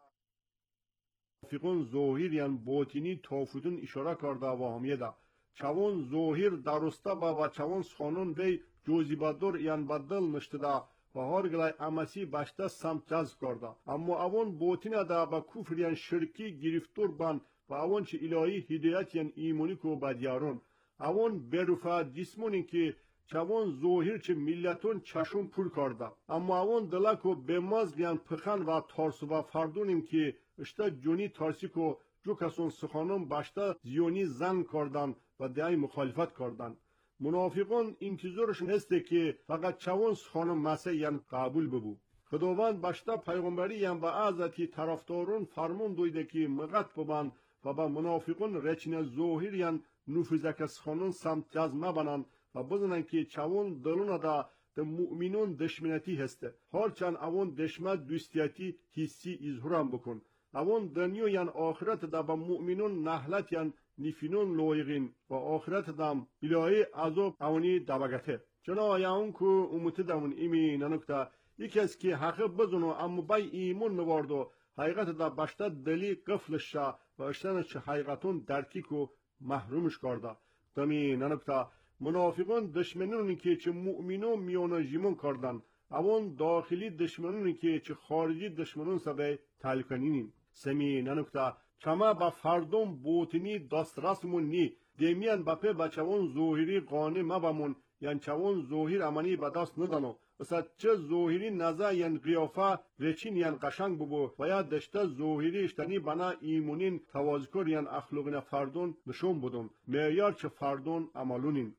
فیقون ظاهر یعنی باطنی تافوتون اشاره کرده و همیه ده چوان ظاهر درسته با و چوان سخانون بی جوزیبادور یعنی بدل نشته ده و هرگلای امسی باشته سمت جذب کرده اما اوان باطنه ده با کفر یعنی شرکی گرفتور بان و اوان چه الهی هدایت یعنی ایمونی که بدیارون اوان بروفا جسمونی که چوان ظاهر چه ملتون چشم پول کرده اما اوان دلکو به مازگ یعنی پخن و تارسو و فردونیم که اشتا جونی تارسی که جو کسون سخانون باشته زیونی زن کردن و دعای مخالفت کردن منافقان انتظارش نسته که فقط چوان سخانون مسیح یعنی قبول ببو خداوند باشته پیغمبری یعنی با عزتی طرفدارون فرمون دویده که مغت ببن و با منافقان رچین ظاهر یعنی نفوذک سخانون سمت جز مبنن و بزنن که چوان دلون دا ده مؤمنون دشمنتی هسته هرچند اوان دشمن دوستیتی حسی اظهارم بکن اوان دنیا یعنی آخرت دا با مؤمنون نحلت یعنی نیفینون لویغین و آخرت دام الهی عذاب اوانی دبگته چنا آیاون که اموت دامون ایمی ننکتا یکی از که حق بزنو اما بای ایمون مواردو حقیقت دا باشته دلی قفلش شا و اشتنش حقیقتون درکی که محرومش کرده دمی ننکتا منافقان دشمنونی که چه مؤمنون میونا جیمون کردن اوان داخلی دشمنونی که چه خارجی دشمنون سبه تلکنینین سمی ننکتا چما با فردون بوتنی دست رسمون نی دیمیان باپه بچوان ظاهری قانه مبامون یعنی چوان ظاهر امانی با دست ندانو اصلا چه ظاهری نزا یعنی قیافه رچین یعنی قشنگ ببو و یا دشته ظاهری اشتنی بنا ایمونین توازکر یعنی اخلاقین فردون نشون بدون معیار چه فردون عملونین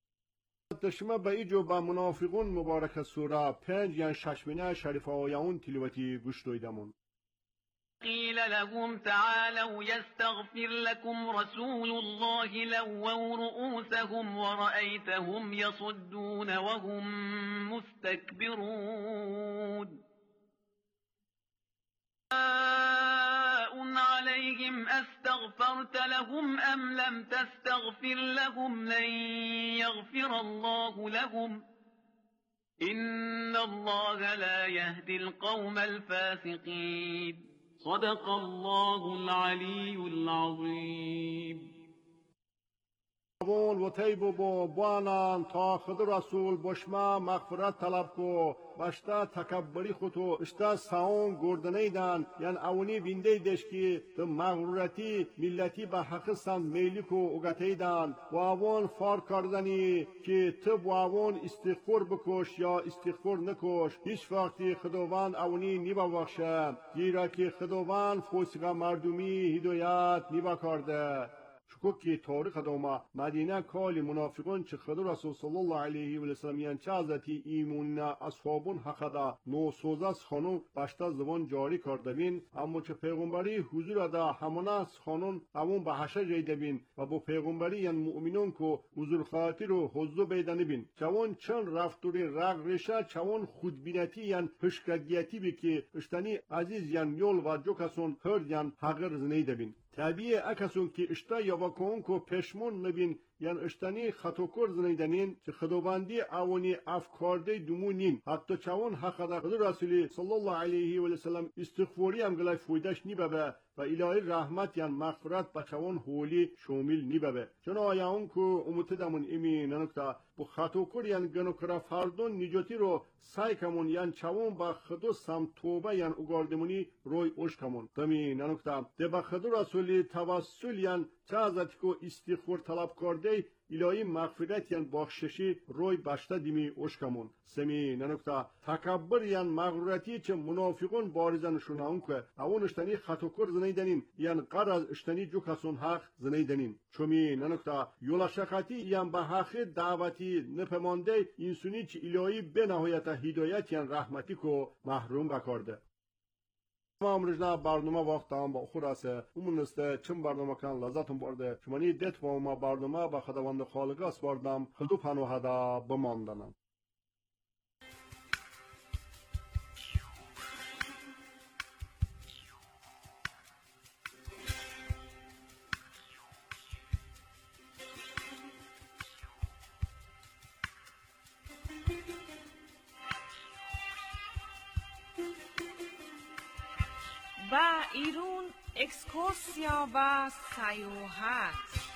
دشمه با ایجو با منافقون مبارک سوره 5 یعنی 6 شریف آیون تلاوتی گوش دویدمون
قيل لهم تعالوا يستغفر لكم رسول الله لووا رؤوسهم ورأيتهم يصدون وهم مستكبرون عليهم أستغفرت لهم أم لم تستغفر لهم لن يغفر الله لهم إن الله لا يهدي القوم الفاسقين صدق الله العلي العظيم
اوون و تیبو بوانان تا خود رسول بشما مغفرت طلب کو باشتا تکبری خودو اشتا ساون گردنیدن یعنی اونی وینده دشکی تو مغرورتی ملتی به حق سند میلیکو اگتیدن و اوون فار کردنی که تو با اوون استغفار بکش یا استغفار نکش هیچ وقتی خداوند اونی نیبا بخشه گیرا که خداوند فوسقا مردمی هدایت نیبا کرده شکوکی تاریخ دوما مدینه کالی منافقان چه خدا رسول صلی الله علیه و سلم یعنی چه حضرتی ایموننا اصحابون حقدا نوسوزه خانون باشتا زبان جاری کرده بین اما چه پیغمبری حضور دا همونه از خانون همون به حشه جیده بین و با پیغمبری یعنی مؤمنون که حضور خاطر رو حضور بیدنی بین چون چند رفتوری رق ریشه چون خودبینتی یعنی پشکدیتی بی که اشتنی عزیز یعنی یول و جو کسون هر یعنی حقر زنیده بین طبیعه اکسون که اشتا یا واکون کو پشمون نبین یعنی اشتنی خطوکر زنیدنین که خداوندی اوانی افکارده دومونین حتی چون حقا خدا رسولی صلی الله علیه و سلم استغفاری هم گلای فویدش نیبه و الهی رحمت یعنی مغفرت با چون هولی شامل نیبه چون آیا اون که امتدمون ایمی ننکتا با خطوکر یعنی گنوکرا فردون نجاتی رو سعی کمون یعنی چون با خدا سم توبه یعنی اگاردمونی روی اوش کمون تمی ننکتا ده با خدا رسولی توسل یعنی چه حضرتی که استغفار طلب کرده الهی مغفرت یعنی بخششی روی باشتا دیمی اوش کمون سمی ننکتا تکبر یعنی مغرورتی چه منافقون بارزن شوناون که اون اشتنی خطوکر زنیدنین یعنی قر از اشتنی جو کسون حق زنیدنین چومی ننکتا یولا شخطی یعنی به حق دعوتی نپمانده اینسونی چه الهی به نهایت هدایت یعنی رحمتی که محروم بکرده ما امروزنا برنامه وقت هم با خود است اون است چند برنامه کن لذتم برده شمانی دیت با ما برنامه با خداوند خالق است بردم خدو پناه دا بماندنم
و ایرون اکسکورسیا و سیاحت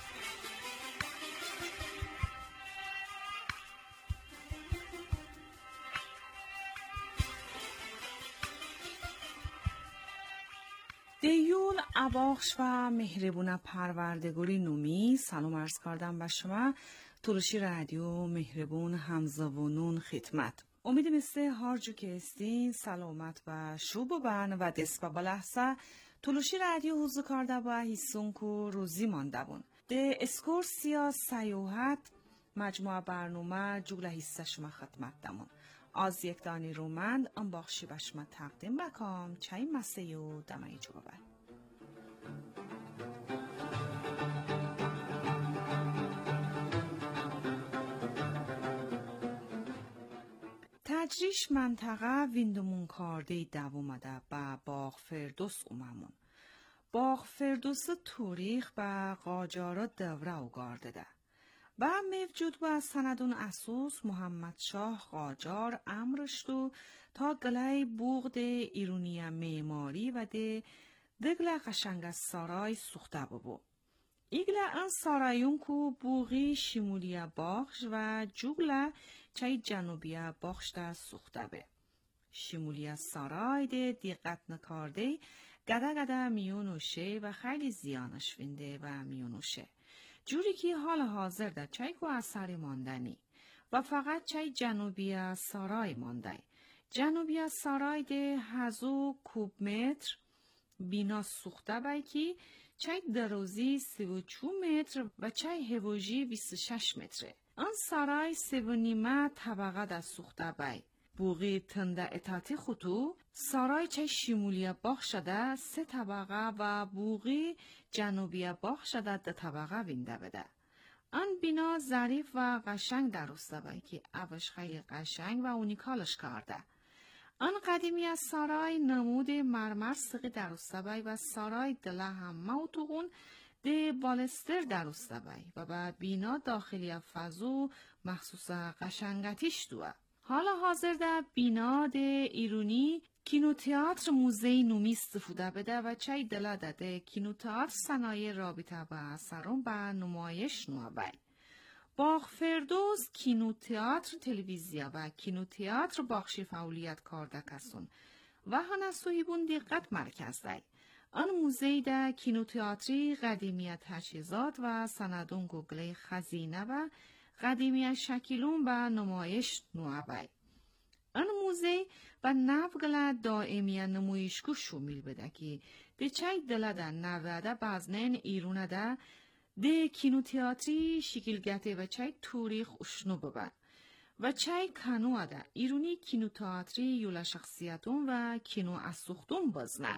دیول اباخش و مهربون پروردگاری نومی سلام عرض کردم به شما تلوشی رادیو مهربون همزبونون خدمت امید مثل هر جو که استین سلامت و شوب و بن و دست و بلحظه تلوشی رادیو حضور کرده و حیثون که روزی مانده بون ده اسکورسیا سیاحت مجموعه برنامه جگل حصه شما خدمت دمون از یک دانی رومند ام باخشی به شما تقدیم بکام چای مسیح و دمای جوابه تجریش منطقه ویندمون کارده دوامده با باغ فردوس اوممون. باغ فردوس توریخ با قاجارا دوره اوگارده ده. با موجود با سندون اسوس محمد شاه قاجار امرشتو تا گلای بوغد ایرونی معماری و ده دگل قشنگ سارای سوخته ببو. ایگلا ان سارایون کو بوغی شمولیا باخش و جوگلا چای جنوبیا باخش در سوخته به. شمولیا سارای ده دیقت نکارده گده میونوشه و خیلی زیانش وینده و میونوشه. جوری که حال حاضر در چای کو اثری ماندنی و فقط چای جنوبیا سارای مانده. جنوبیا سارای ده هزو کوب متر بینا سوخته بای که چای دروزی 32 متر و چای هوژی 26 متره. آن سرای 3.5 طبقه در سوخته بای. بوغی تنده اتاتی خطو سرای چای شمولیا باخ شده 3 طبقه و بوغی جنوبیا باخ شده 2 طبقه وینده بده. آن بنا ظریف و قشنگ در روسته بای که اوش خیلی قشنگ و اونیکالش کرده. آن قدیمی از سارای نمود مرمر سقی در روستبای و سارای دله همه و توغون ده بالستر در روستبای و بعد بینا داخلی فضو مخصوص قشنگتیش دوه. حالا حاضر ده بینا ده ایرونی کینوتئاتر موزه نومی استفاده بده و چای دله ده کینوتئاتر صنایع رابطه با سرون با نمایش نوه بای. باغ فردوس کینوتئاتر تلویزیا و کینوتئاتر باخشی فعالیت کاردکسون و هنسوی بون دقت مرکز دی. آن موزه ده کینوتئاتری قدیمی تجهیزات و سندون گوگل خزینه و قدیمی شکلون و نمایش نوابای. آن موزه و نوگل دائمی نمایشگو شومیل بده که ده چای دلده نوده بازنین ایرونه ده کینوتئاتری شکلگته و چای توریخ اشنو ببن و چای کانو ده ایرونی کینوتئاتری یولا شخصیتون و کینو اسوختون بازنن.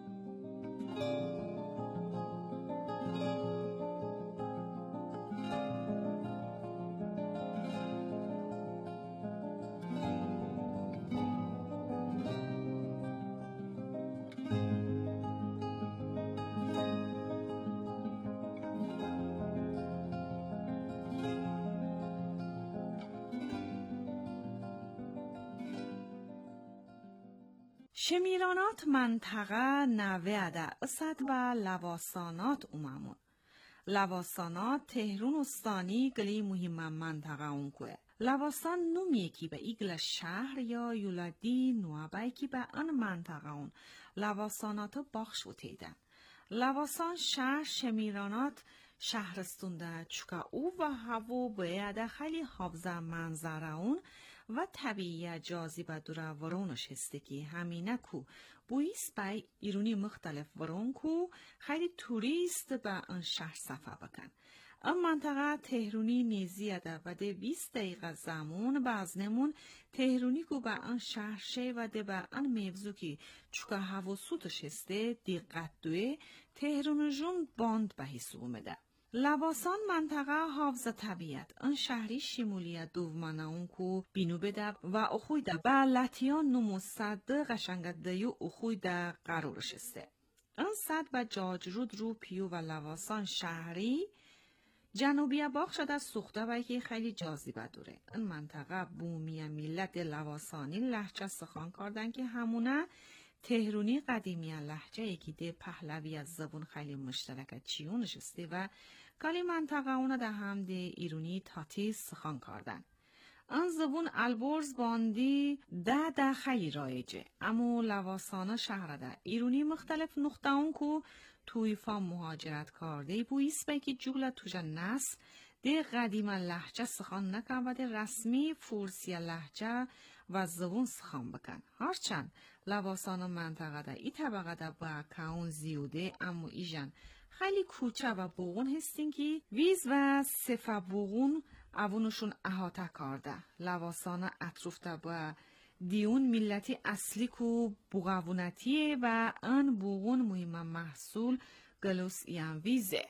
شمیرانات منطقه نوه ده اسد و لواسانات اوممون. لواسانات تهرون استانی گلی مهم منطقه اونکوه. لواسان نومیه که به ایگل شهر یا یولادی نوابای که به آن منطقه اون لواسانات باخش وتیدن. لواسان شهر شمیرانات شهرستونده چکا او و هوا باید خیلی حافظه منظره اون و طبیعی جاذبه دوره ورونش هسته که همینه کو بویست بای ایرونی مختلف ورون کو خیلی توریست به آن شهر سفر بکن. آن منطقه تهرونی نیزیه ده و ده 20 دقیقه زمان بازنمون تهرونی کو به آن شهر شه و ده به آن موضوع که چکا هوا سوتش هسته دقت دوه تهرونجون باند به حساب اومده. لواسان منطقه حافظ طبیعت آن شهری شمولیت دومانه اون کو بینو بده و اخوی ده به لطیان نمو صد قشنگ دیو اخوی ده قرارش استه. آن صد و جاجرود رو پیو و لواسان شهری جنوبی باغ شده سوخته و که خیلی جاذبه دوره. این منطقه بومی ملت لواسانی لهجه سخن کردن که همونه تهرونی قدیمی لهجه یکی ده پهلوی از زبون خیلی مشترک چیون نشسته و کلی منطقه اونه ده هم ده ایرونی تاتیز سخن کردن. آن زبون البرز باندی ده خیلی رایجه. اما لواسانه شهر ده ایرونی مختلف نقطه اون کو توی فام مهاجرت کرده بویست بای که جوله توجه نس ده قدیم لهجه سخن نکن و ده رسمی فورسی لهجه و زبون سخن بکن. هرچند لواسان منطقه ده ای طبقه ده با کون زیوده اما ایجان خیلی کوچه و بوغون هستین که ویز و صفه بوغون اوونشون احاطه کرده. لواسان اطروف ده با دیون ملتی اصلی کو بوغوونتیه و آن بوغون مهم محصول گلوس ایان ویزه.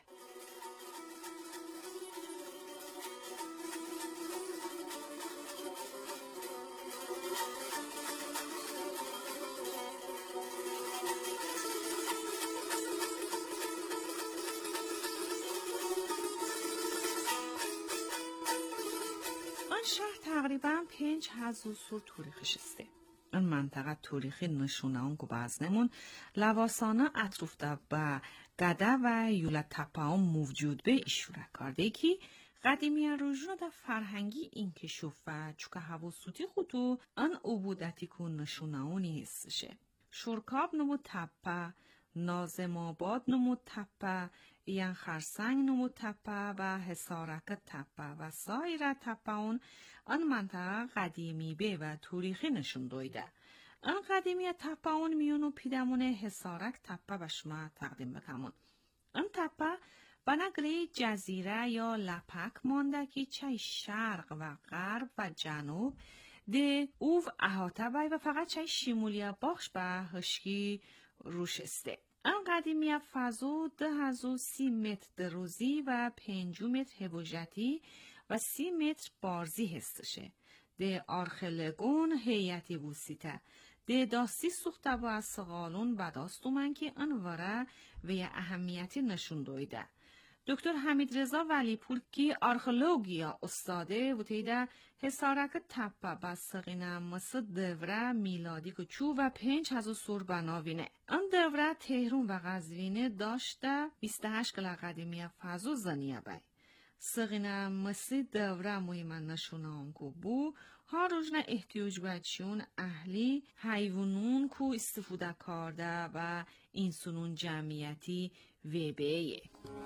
شهر تقریبا 5000 سال تاریخش استه. این منطقه تاریخی نشونه اون که بازنمون لواسانه اطروف ده با گده و یولت تپاون موجود به اشاره کرده که قدیمی روژون ده فرهنگی این کشوف و چکه حواسوتی خودو ان عبودتی که نشونه اونی هستشه. شرکاب نمو تپه، نازم آباد نمو تپه، ایان خرسنگ نمو تپه و حسارک تپه و سایر تپه آن منطقه قدیمی به و تاریخی نشون دویده. آن قدیمی تپه اون میونو پیدمون حسارک تپه به شما تقدیم بکمون. آن تپه به نقلی جزیره یا لپک مانده که چای شرق و غرب و جنوب ده اوو احاطه بای و فقط چای شیمولیا باخش به هشکی روش استه. آن قدیمی فضو 1030 متر دروزی و 5 متر هوجتی و 30 متر بارزی هستشه. ده آرخلگون هیئتی بوسیته. ده داستی سوخته با از سقالون بداستومن که انواره و اهمیتی نشون دویده. دکتر حمید رضا ولیپور که آرخئولوژیا استاده و تیده حسارک تپه بسقینه مثل دوره میلادی کچو و 5000 سور بناوینه. آن دوره تهرون و قزوینه داشته 28 کل قدیمی فضو زنیه بای. Сығына мысы давра муйманнашунан ку бу, هارجنا احتیاج بچون اهلی حیوانون کو استفاده کرده و این سنون جمعیتی وبیه.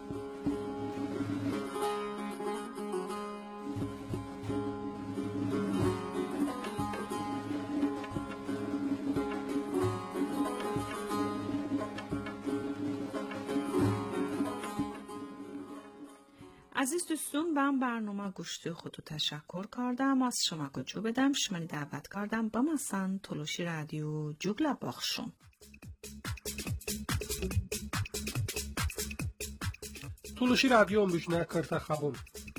عزیز دوستون من برنامه گوشتی خودو تشکر کردم از شما گوجو بدم شمانی دعوت کردم با مثلا تلوشی رادیو جوگلا باخشون
تلوشی رادیو امروژنا کرتا خبون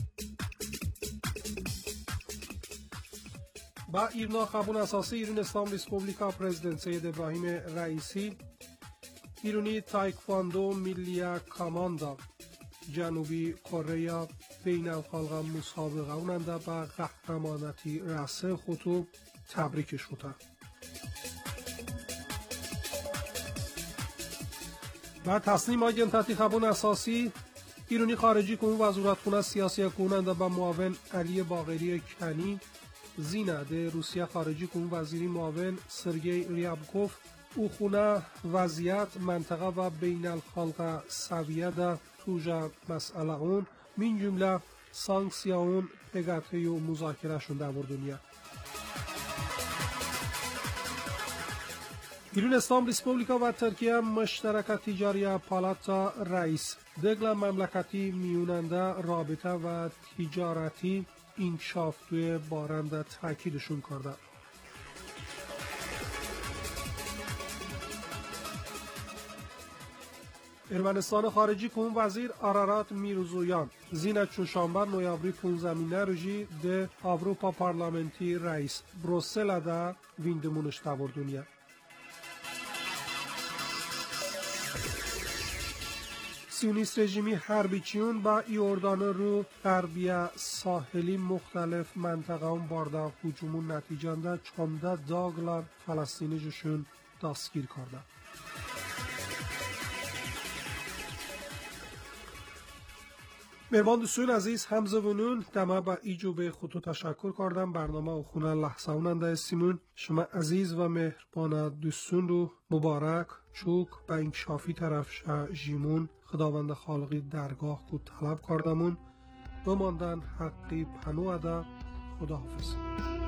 با ایرنا خبون اساسی ایران اسلام ریسپوبلیکا پرزیدنت سید ابراهیم رئیسی ایرانی تایکواندو میلیا کاماندا جنوبی کره بین الخالق مسابقه اوننده با قهرمانتی رسه خودو تبریکش بودن. و تصمیم آگنتاتی خبون اساسی ایرانی خارجی کنون وزارتخونه سیاسی کننده با معاون علی باقری کنی زینده روسیه خارجی کنون وزیری معاون سرگئی ریابکوف او خونه وضعیت منطقه و بین الخالق سویه ده توجه مسئله اون من جمله سانکسیون پگرته و مذاکره شده در دنیا. ایران اسلام ریسپوبلیکا و ترکیه مشترک تجاری پالاتا رئیس دگل مملکتی میوننده رابطه و تجارتی انکشاف توی بارنده تاکیدشون کرده. ارمنستان خارجی کنون وزیر آرارات میرزویان زین چوشانبر نویابری 15 روزی ده اروپا پارلمنتی رئیس بروسل ده ویندمونش تابر دنیا. سیونیست رژیمی حربیچیون با ایوردان رو غربی ساحلی مختلف منطقه اون بارده هجومون نتیجانده 14 داگلار فلسطینی جشون دستگیر کرده. مهمان دوستان عزیز همزبونون دما با ایجوب خودتو تشکر کردم برنامه و خونه لحظه اوننده استیمون شما عزیز و مهربان دوستون رو مبارک چوک با انکشافی طرف جیمون خداوند خالقی درگاه کو طلب کردمون بماندن حقی پنوه ده خداحافظ.